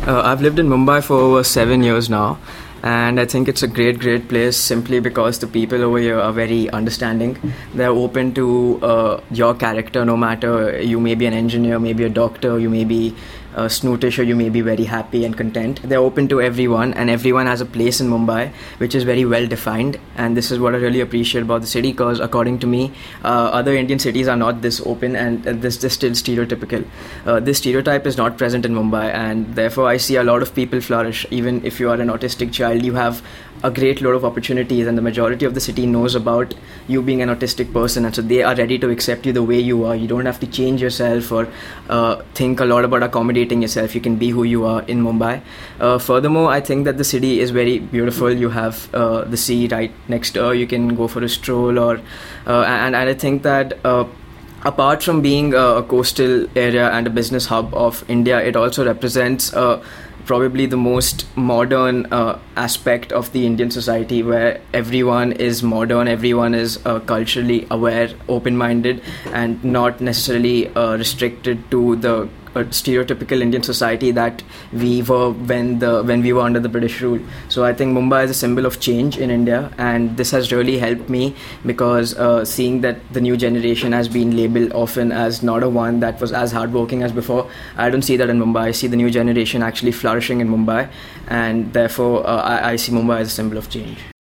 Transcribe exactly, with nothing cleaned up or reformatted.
Uh, I've lived in Mumbai for over seven years now, and I think it's a great, great place simply because the people over here are very understanding. They're open to uh, your character, no matter you may be an engineer, maybe a doctor, you may be uh, snootish, or you may be very happy and content. They're open to everyone, and everyone has a place in Mumbai, which is very well defined. And this is what I really appreciate about the city, because according to me, uh, other Indian cities are not this open, and uh, this is still stereotypical. Uh, this stereotype is not present in Mumbai, and therefore I see a lot of people flourish. Even if you are an autistic child, you have a great load of opportunities, and the majority of the city knows about you being an autistic person, and so they are ready to accept you the way you are. You don't have to change yourself or uh, think a lot about accommodating yourself. You can be who you are in Mumbai. Uh, furthermore, I think that the city is very beautiful. You have uh, the sea right next door. You can go for a stroll, or uh, and, and I think that uh, apart from being a coastal area and a business hub of India, it also represents uh, probably the most modern uh, aspect of the Indian society, where everyone is modern, everyone is uh, culturally aware, open-minded, and not necessarily uh, restricted to the uh, stereotypical Indian society that we were when the when we were under the British rule. So I think Mumbai is a symbol of change in India, and this has really helped me, because uh, seeing that the new generation has been labelled often as not a one that was as hardworking as before, I don't see that in Mumbai. I see the new generation actually flourishing in Mumbai, and therefore uh, I, I see Mumbai as a symbol of change.